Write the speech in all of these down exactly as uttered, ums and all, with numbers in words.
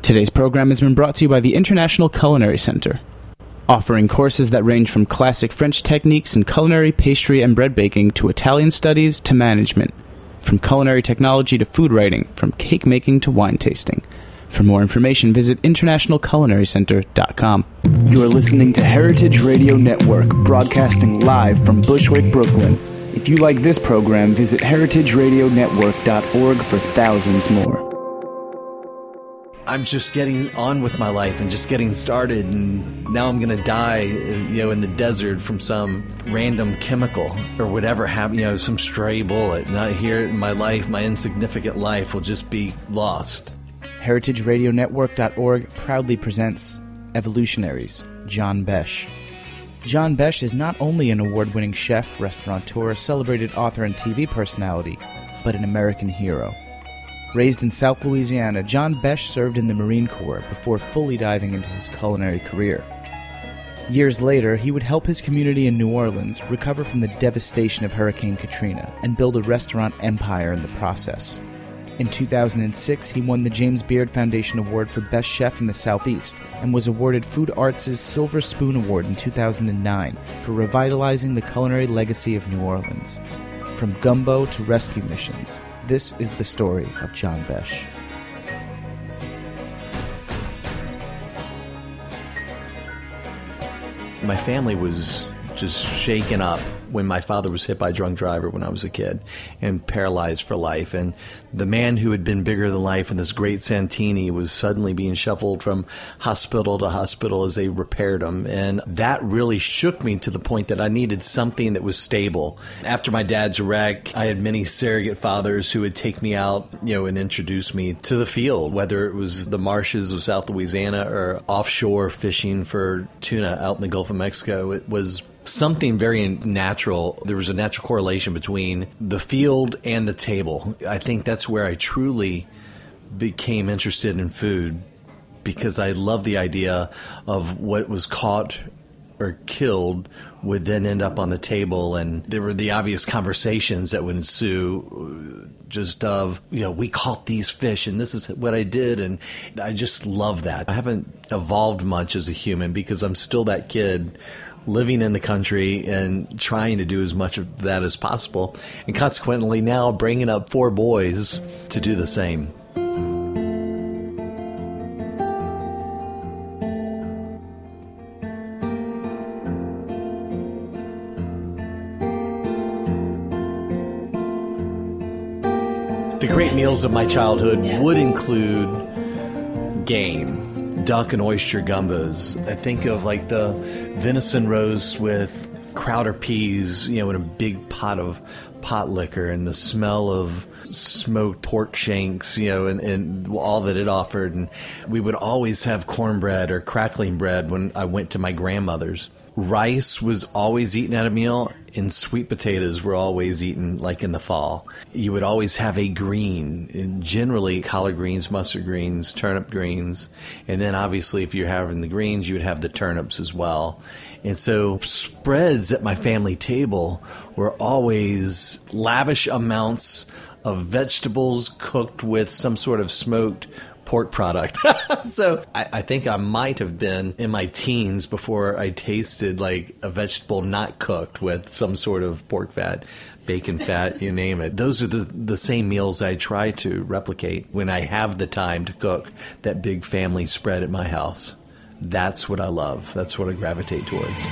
Today's program has been brought to you by the International Culinary Center, offering courses that range from classic French techniques in culinary, pastry, and bread baking to Italian studies to management, from culinary technology to food writing, from cake making to wine tasting. For more information, visit international culinary center dot com. You're listening to Heritage Radio Network, broadcasting live from Bushwick, Brooklyn. If you like this program, visit heritage radio network dot org for thousands more. I'm just getting on with my life and just getting started, and now I'm going to die, you know, in the desert from some random chemical or whatever happened, you know, some stray bullet. Not here in my life, my insignificant life will just be lost. heritage radio network dot org proudly presents Evolutionaries, John Besh. John Besh is not only an award-winning chef, restaurateur, celebrated author, and T V personality, but an American hero. Raised in South Louisiana, John Besh served in the Marine Corps before fully diving into his culinary career. Years later, he would help his community in New Orleans recover from the devastation of Hurricane Katrina and build a restaurant empire in the process. In two thousand six, he won the James Beard Foundation Award for Best Chef in the Southeast and was awarded Food Arts' Silver Spoon Award in two thousand nine for revitalizing the culinary legacy of New Orleans. From gumbo to rescue missions, this is the story of John Besh. My family was just shaken up when my father was hit by a drunk driver when I was a kid and paralyzed for life. And the man who had been bigger than life in this great Santini was suddenly being shuffled from hospital to hospital as they repaired him. And that really shook me to the point that I needed something that was stable. After my dad's wreck, I had many surrogate fathers who would take me out, you know, and introduce me to the field, whether it was the marshes of South Louisiana or offshore fishing for tuna out in the Gulf of Mexico. It was something very natural. There was a natural correlation between the field and the table. I think that's where I truly became interested in food, because I love the idea of what was caught or killed would then end up on the table, and there were the obvious conversations that would ensue just of, you know, we caught these fish and this is what I did, and I just love that. I haven't evolved much as a human because I'm still that kid living in the country and trying to do as much of that as possible, and consequently now bringing up four boys to do the same. The great meals of my childhood would include game. Duck and oyster gumbos. I think of like the venison roast with Crowder peas, you know, in a big pot of pot liquor, and the smell of smoked pork shanks, you know, and, and all that it offered. And we would always have cornbread or crackling bread when I went to my grandmother's. Rice was always eaten at a meal, and sweet potatoes were always eaten like in the fall. You would always have a green, and generally collard greens, mustard greens, turnip greens, and then obviously if you're having the greens, you would have the turnips as well. And so spreads at my family table were always lavish amounts of vegetables cooked with some sort of smoked pork product. So I, I think I might have been in my teens before I tasted like a vegetable not cooked with some sort of pork fat, bacon fat, you name it. Those are the, the same meals I try to replicate when I have the time to cook that big family spread at my house. That's what I love. That's what I gravitate towards.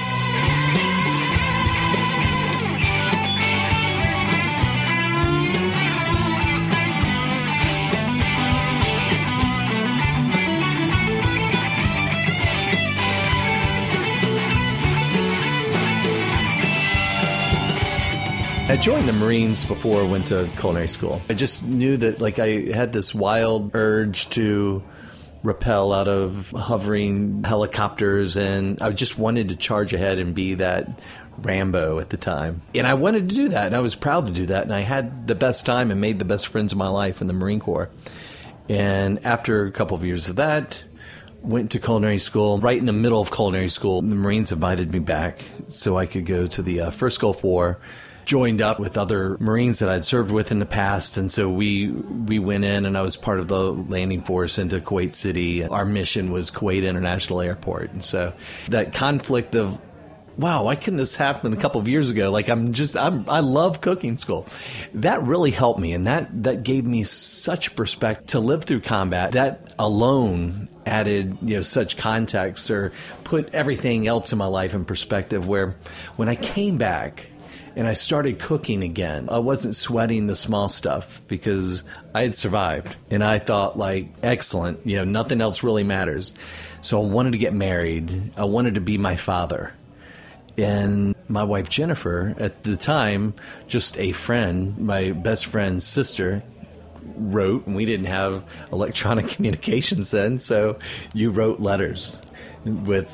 I joined the Marines before I went to culinary school. I just knew that like I had this wild urge to rappel out of hovering helicopters, and I just wanted to charge ahead and be that Rambo at the time. And I wanted to do that, and I was proud to do that, and I had the best time and made the best friends of my life in the Marine Corps. And after a couple of years of that, went to culinary school. Right in the middle of culinary school, the Marines invited me back so I could go to the uh, first Gulf War joined up with other Marines that I'd served with in the past. And so we we went in, and I was part of the landing force into Kuwait City. Our mission was Kuwait International Airport. And so that conflict of, wow, why couldn't this happen a couple of years ago? Like, I'm just, I'm, I love cooking school. That really helped me. And that, that gave me such perspective to live through combat. That alone added, you know, such context, or put everything else in my life in perspective, where when I came back and I started cooking again, I wasn't sweating the small stuff because I had survived. And I thought, like, excellent, you know, nothing else really matters. So I wanted to get married. I wanted to be my father. And my wife, Jennifer, at the time, just a friend, my best friend's sister, wrote, and we didn't have electronic communications then, so you wrote letters with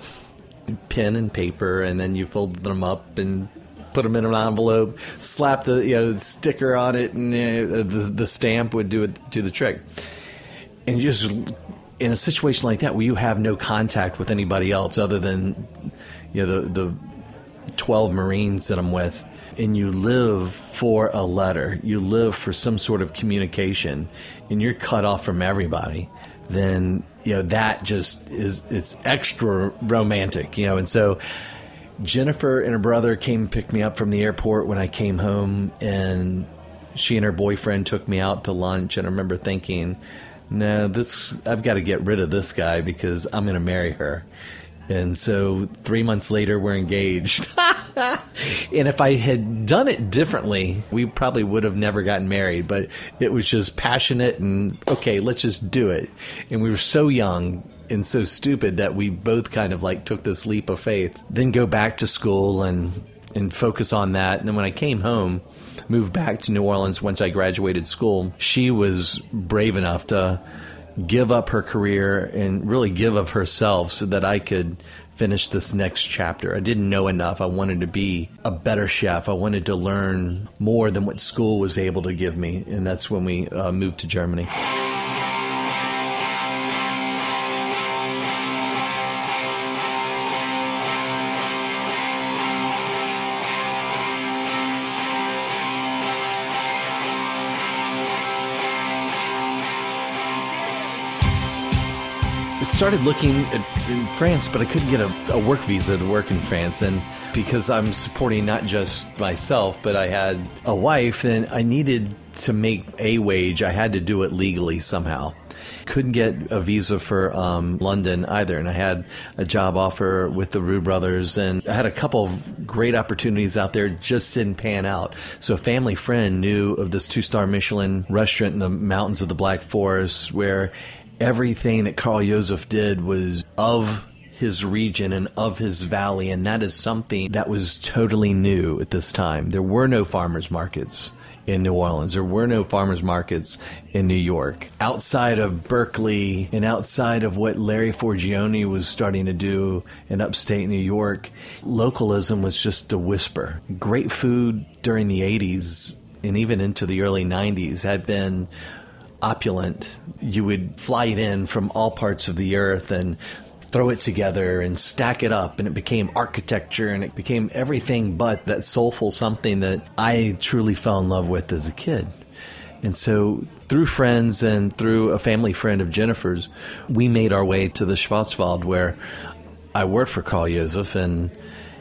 pen and paper, and then you folded them up and put them in an envelope, slapped a you know sticker on it, and uh, the the stamp would do it do the trick. And just in a situation like that, where you have no contact with anybody else other than you know the the twelve Marines that I'm with, and you live for a letter, you live for some sort of communication, and you're cut off from everybody, then you know that just is it's extra romantic, you know. And so Jennifer and her brother came and picked me up from the airport when I came home, and she and her boyfriend took me out to lunch. And I remember thinking, no, this I've got to get rid of this guy because I'm going to marry her. And so three months later, we're engaged. And if I had done it differently, we probably would have never gotten married. But it was just passionate and, okay, let's just do it. And we were so young and so stupid that we both kind of like took this leap of faith. Then go back to school and, and focus on that. And then when I came home, moved back to New Orleans once I graduated school, she was brave enough to give up her career and really give of herself so that I could finish this next chapter. I didn't know enough. I wanted to be a better chef. I wanted to learn more than what school was able to give me. And that's when we uh, moved to Germany. Started looking at, in France, but I couldn't get a, a work visa to work in France. And because I'm supporting not just myself, but I had a wife, and I needed to make a wage. I had to do it legally somehow. Couldn't get a visa for um, London either. And I had a job offer with the Roux Brothers, and I had a couple of great opportunities out there, just didn't pan out. So a family friend knew of this two-star Michelin restaurant in the mountains of the Black Forest, where everything that Karl Joseph did was of his region and of his valley, and that is something that was totally new at this time. There were no farmers markets in New Orleans. There were no farmers markets in New York. Outside of Berkeley and outside of what Larry Forgione was starting to do in upstate New York, localism was just a whisper. Great food during the eighties and even into the early nineties had been opulent. You would fly it in from all parts of the earth and throw it together and stack it up, and it became architecture, and it became everything but that soulful something that I truly fell in love with as a kid. And so through friends and through a family friend of Jennifer's, we made our way to the Schwarzwald, where I worked for Karl Joseph, and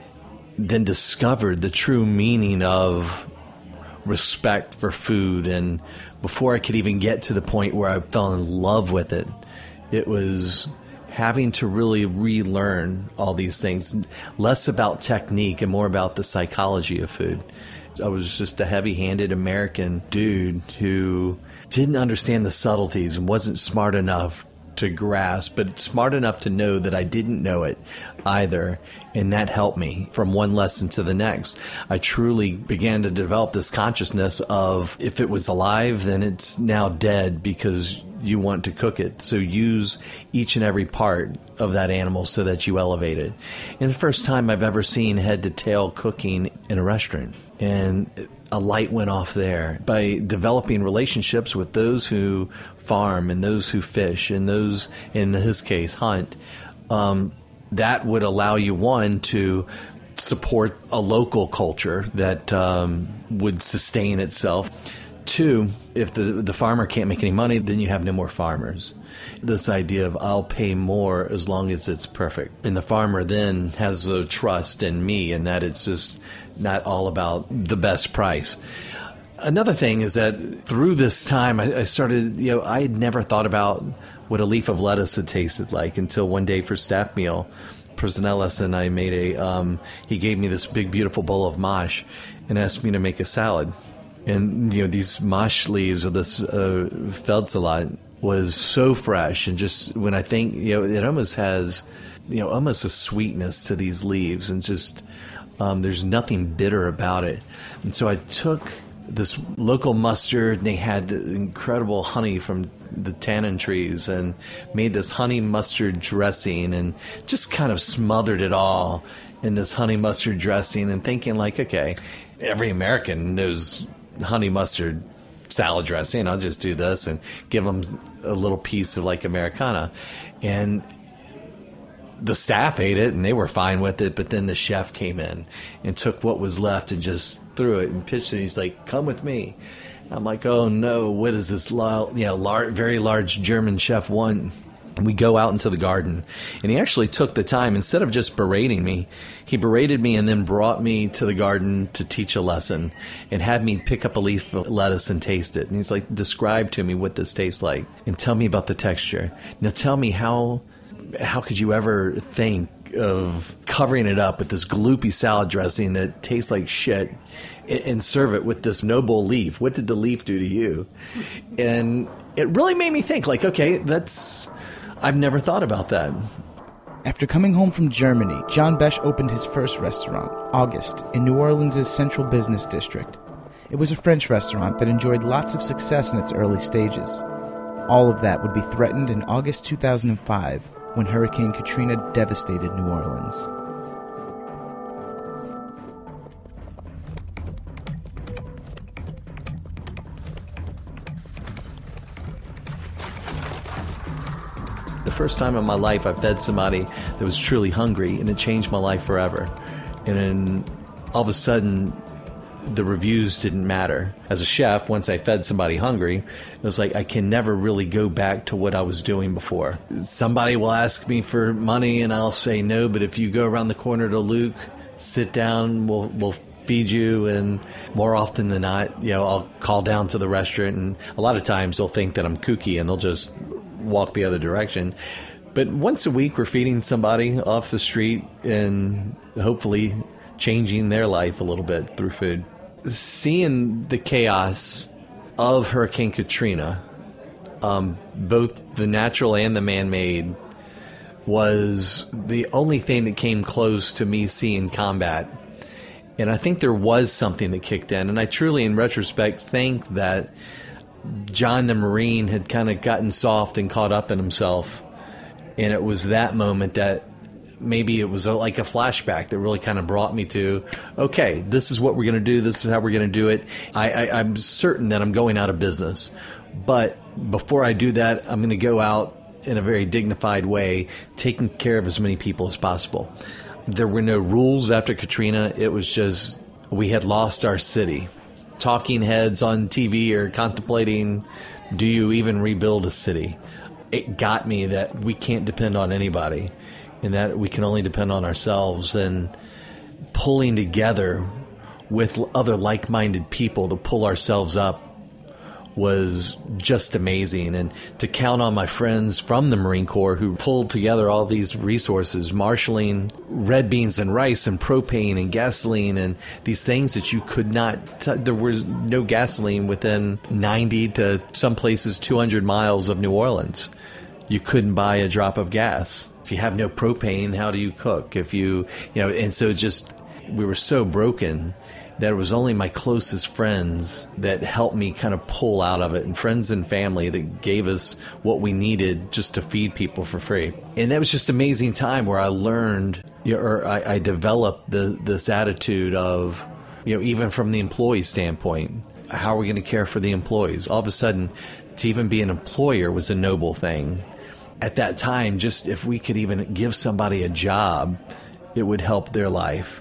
then discovered the true meaning of respect for food. And before I could even get to the point where I fell in love with it, it was having to really relearn all these things, less about technique and more about the psychology of food. I was just a heavy-handed American dude who didn't understand the subtleties and wasn't smart enough to grasp, but smart enough to know that I didn't know it either. And that helped me from one lesson to the next. I truly began to develop this consciousness of, if it was alive, then it's now dead because you want to cook it. So use each and every part of that animal so that you elevate it. And the first time I've ever seen head to tail cooking in a restaurant. And a light went off there. By developing relationships with those who farm and those who fish and those, in his case, hunt, um, that would allow you, one, to support a local culture that um, would sustain itself. Two, if the the farmer can't make any money, then you have no more farmers. This idea of I'll pay more as long as it's perfect. And the farmer then has a trust in me and that it's just not all about the best price. Another thing is that through this time, I, I started, you know, I had never thought about what a leaf of lettuce had tasted like until one day for staff meal, Personellis and I made a, um, he gave me this big, beautiful bowl of mash and asked me to make a salad. And, you know, these mash leaves or this uh, Feldsalat was so fresh. And just when I think, you know, it almost has, you know, almost a sweetness to these leaves. And just, um, there's nothing bitter about it. And so I took this local mustard, and they had the incredible honey from the tannin trees, and made this honey mustard dressing and just kind of smothered it all in this honey mustard dressing and thinking like, okay, every American knows honey mustard salad dressing. I'll just do this and give them a little piece of like Americana. And the staff ate it and they were fine with it, but then the chef came in and took what was left and just threw it and pitched it. He's like, come with me. I'm like, oh no, what is this lo- you know, lar- very large German chef want? And we go out into the garden, and he actually took the time, instead of just berating me, he berated me and then brought me to the garden to teach a lesson and had me pick up a leaf of lettuce and taste it. And he's like, describe to me what this tastes like and tell me about the texture. Now tell me how, how could you ever think of covering it up with this gloopy salad dressing that tastes like shit and serve it with this noble leaf? What did the leaf do to you? And it really made me think like, okay, that's... I've never thought about that. After coming home from Germany, John Besh opened his first restaurant, August, in New Orleans' central business district. It was a French restaurant that enjoyed lots of success in its early stages. All of that would be threatened in August two thousand five when Hurricane Katrina devastated New Orleans. The first time in my life I fed somebody that was truly hungry, and it changed my life forever. And then all of a sudden, the reviews didn't matter. As a chef, once I fed somebody hungry, it was like I can never really go back to what I was doing before. Somebody will ask me for money, and I'll say no, but if you go around the corner to Luke, sit down, we'll we'll feed you. And more often than not, you know, I'll call down to the restaurant, and a lot of times they'll think that I'm kooky, and they'll just walk the other direction. But once a week, we're feeding somebody off the street and hopefully changing their life a little bit through food. Seeing the chaos of Hurricane Katrina, um, both the natural and the man-made, was the only thing that came close to me seeing combat. And I think there was something that kicked in. And I truly, in retrospect, think that John the Marine had kind of gotten soft and caught up in himself. And it was that moment that maybe it was a, like a flashback that really kind of brought me to, okay, this is what we're going to do. This is how we're going to do it. I, I, I'm certain that I'm going out of business. But before I do that, I'm going to go out in a very dignified way, taking care of as many people as possible. There were no rules after Katrina. It was just we had lost our city. Talking heads on T V are contemplating, do you even rebuild a city? It got me that we can't depend on anybody and that we can only depend on ourselves, and pulling together with other like-minded people to pull ourselves up was just amazing. And to count on my friends from the Marine Corps who pulled together all these resources, marshaling red beans and rice and propane and gasoline and these things that you could not, t- there was no gasoline within ninety to some places two hundred miles of New Orleans. You couldn't buy a drop of gas. If you have no propane, how do you cook? If you, you know, and so just, we were so broken that it was only my closest friends that helped me kind of pull out of it, and friends and family that gave us what we needed just to feed people for free. And that was just an amazing time where I learned, you know, or I, I developed the, this attitude of, you know, even from the employee standpoint, how are we going to care for the employees? All of a sudden, to even be an employer was a noble thing. At that time, just if we could even give somebody a job, it would help their life.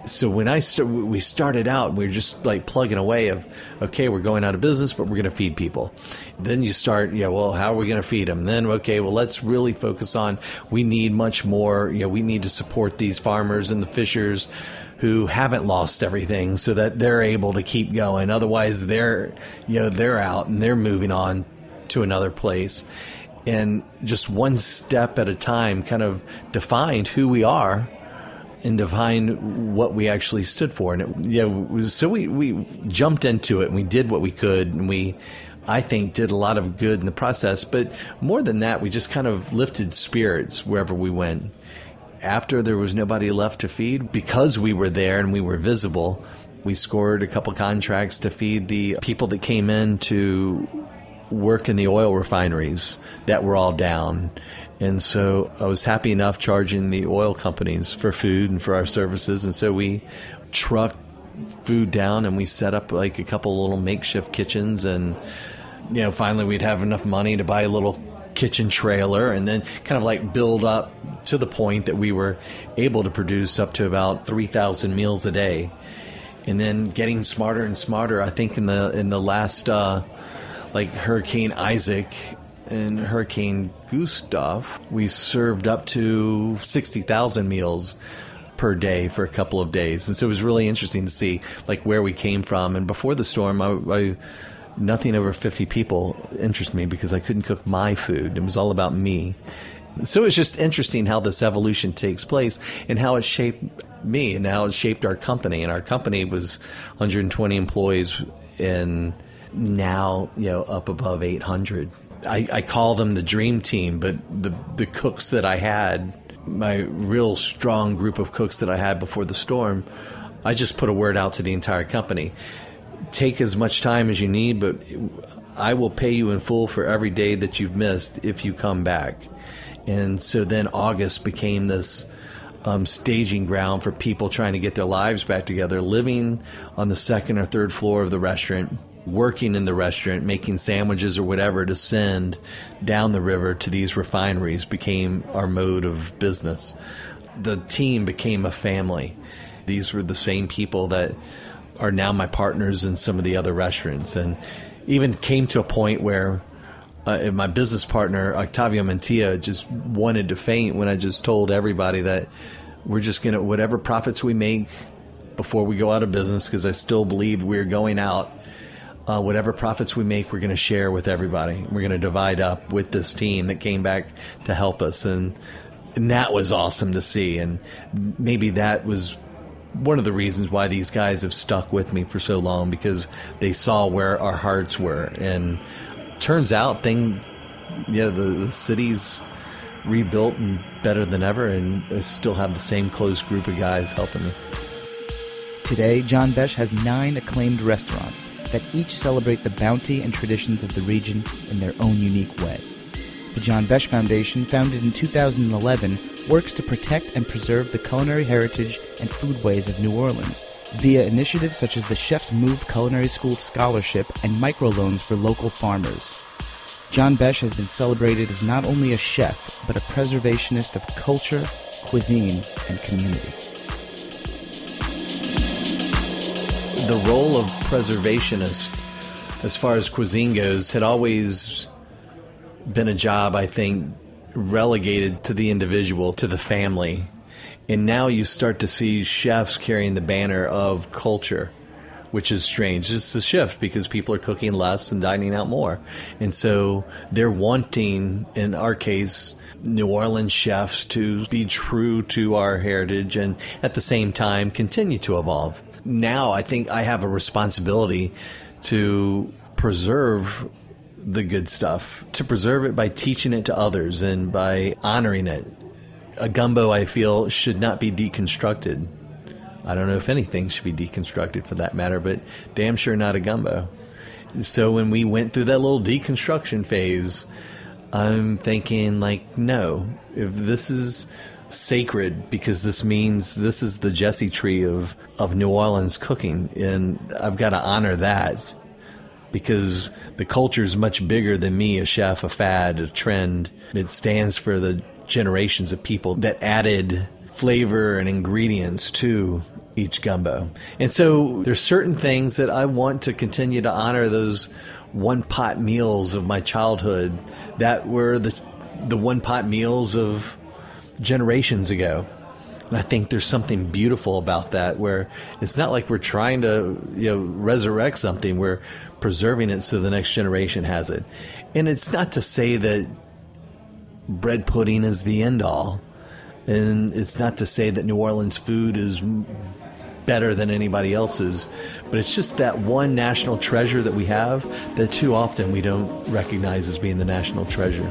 So when I st- we started out, we were just like plugging away of, okay, we're going out of business, but we're going to feed people. Then you start, yeah, well, how are we going to feed them? Then, okay, well, let's really focus on, we need much more, you know, we need to support these farmers and the fishers who haven't lost everything so that they're able to keep going. Otherwise, they're, you know, they're out and they're moving on to another place. And just one step at a time kind of defined who we are and define what we actually stood for. And it, yeah, it was, so we, we jumped into it and we did what we could, and we, I think, did a lot of good in the process. But more than that, we just kind of lifted spirits wherever we went. After there was nobody left to feed, because we were there and we were visible, we scored a couple contracts to feed the people that came in to work in the oil refineries that were all down. And so I was happy enough charging the oil companies for food and for our services. And so we trucked food down and we set up like a couple little makeshift kitchens. And, you know, finally we'd have enough money to buy a little kitchen trailer and then kind of like build up to the point that we were able to produce up to about three thousand meals a day. And then getting smarter and smarter, I think in the, in the last, uh, like Hurricane Isaac and Hurricane Gustav, we served up to sixty thousand meals per day for a couple of days. And so it was really interesting to see like where we came from. And before the storm, I, I nothing over fifty people interested me because I couldn't cook my food. It was all about me. So it's just interesting how this evolution takes place and how it shaped me and how it shaped our company. And our company was one hundred twenty employees and now, you know, up above eight hundred. I, I call them the dream team, but the the cooks that I had, my real strong group of cooks that I had before the storm, I just put a word out to the entire company. Take as much time as you need, but I will pay you in full for every day that you've missed if you come back. And so then August became this um, staging ground for people trying to get their lives back together, living on the second or third floor of the restaurant, working in the restaurant, making sandwiches or whatever to send down the river to these refineries became our mode of business. The team became a family. These were the same people that are now my partners in some of the other restaurants, and even came to a point where uh, my business partner, Octavio Mantilla, just wanted to faint when I just told everybody that we're just going to, whatever profits we make before we go out of business, because I still believe we're going out, Uh, whatever profits we make, we're going to share with everybody. We're going to divide up with this team that came back to help us. And, and that was awesome to see. And maybe that was one of the reasons why these guys have stuck with me for so long, because they saw where our hearts were. And turns out thing, yeah, the, the city's rebuilt and better than ever, and I still have the same close group of guys helping me. Today, John Besh has nine acclaimed restaurants that each celebrate the bounty and traditions of the region in their own unique way. The John Besh Foundation, founded in two thousand eleven, works to protect and preserve the culinary heritage and foodways of New Orleans via initiatives such as the Chef's Move Culinary School Scholarship and microloans for local farmers. John Besh has been celebrated as not only a chef, but a preservationist of culture, cuisine, and community. The role of preservationist, as far as cuisine goes, had always been a job, I think, relegated to the individual, to the family. And now you start to see chefs carrying the banner of culture, which is strange. It's a shift because people are cooking less and dining out more. And so they're wanting, in our case, New Orleans chefs to be true to our heritage and at the same time continue to evolve. Now I think I have a responsibility to preserve the good stuff, to preserve it by teaching it to others and by honoring it. A gumbo, I feel, should not be deconstructed. I don't know if anything should be deconstructed for that matter, but damn sure not a gumbo. So when we went through that little deconstruction phase, I'm thinking, like, no, if this is sacred, because this means this is the Jesse tree of, of New Orleans cooking, and I've got to honor that, because the culture is much bigger than me, a chef, a fad, a trend. It stands for the generations of people that added flavor and ingredients to each gumbo. And so there's certain things that I want to continue to honor, those one-pot meals of my childhood that were the the one-pot meals of generations ago. And I think there's something beautiful about that, where it's not like we're trying to, you know, resurrect something. We're preserving it so the next generation has it. And it's not to say that bread pudding is the end all. And it's not to say that New Orleans food is better than anybody else's. But it's just that one national treasure that we have that too often we don't recognize as being the national treasure.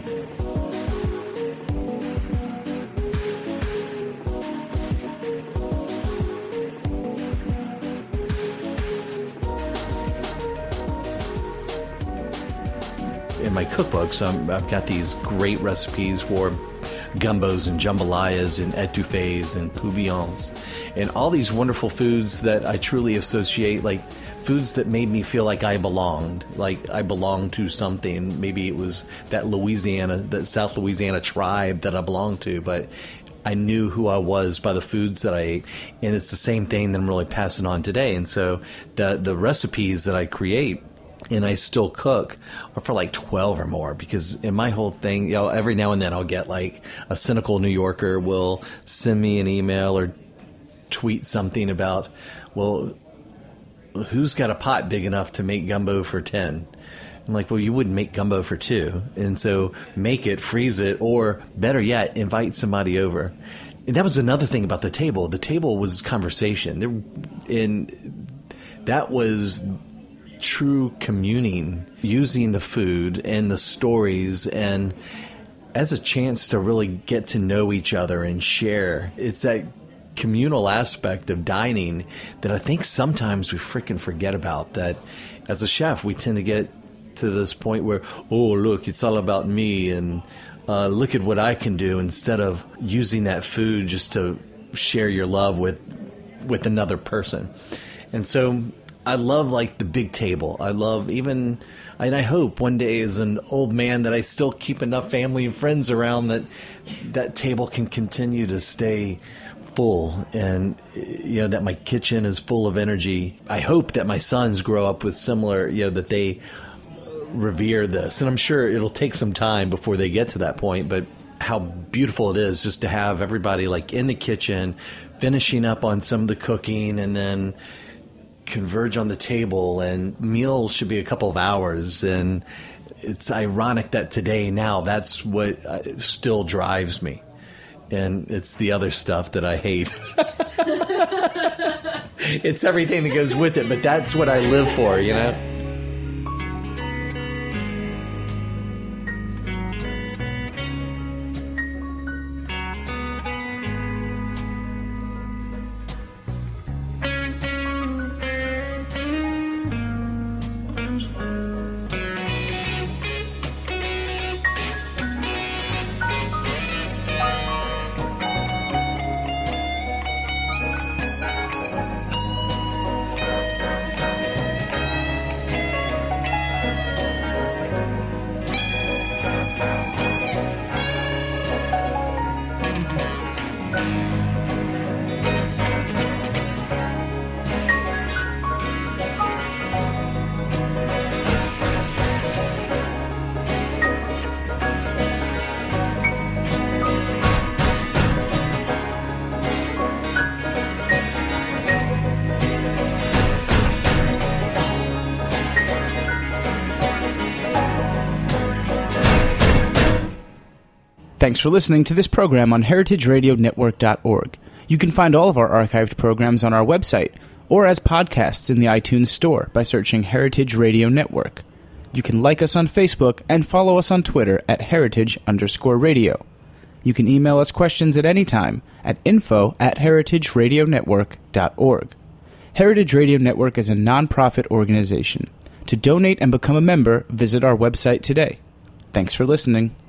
In my cookbooks, um, I've got these great recipes for gumbos and jambalayas and etouffees and coubillons and all these wonderful foods that I truly associate, like foods that made me feel like I belonged, like I belonged to something. Maybe it was that Louisiana, that South Louisiana tribe that I belonged to, but I knew who I was by the foods that I ate. And it's the same thing that I'm really passing on today. And so the the recipes that I create and I still cook are for like twelve or more, because in my whole thing, you know, every now and then I'll get like a cynical New Yorker will send me an email or tweet something about, well, who's got a pot big enough to make gumbo for ten? I'm like, well, you wouldn't make gumbo for two. And so make it, freeze it, or better yet, invite somebody over. And that was another thing about the table. The table was conversation. There, and that was true communing, using the food and the stories and as a chance to really get to know each other and share. It's that communal aspect of dining that I think sometimes we freaking forget about, that as a chef we tend to get to this point where, oh, look, it's all about me and uh, look at what I can do, instead of using that food just to share your love with with another person. And so I love like the big table. I love even, and I hope one day as an old man that I still keep enough family and friends around that that table can continue to stay full, and you know that my kitchen is full of energy. I hope that my sons grow up with similar, you know, that they revere this, and I'm sure it'll take some time before they get to that point, but how beautiful it is just to have everybody like in the kitchen finishing up on some of the cooking and then converge on the table, and meals should be a couple of hours. And it's ironic that today now that's what uh, still drives me, and it's the other stuff that I hate. It's everything that goes with it, but that's what I live for, you know. Thanks for listening to this program on heritage radio network dot org. You can find all of our archived programs on our website or as podcasts in the iTunes Store by searching Heritage Radio Network. You can like us on Facebook and follow us on Twitter at heritage underscore radio. You can email us questions at any time at info at heritage radio network dot org. Heritage Radio Network is a nonprofit organization. To donate and become a member, visit our website today. Thanks for listening.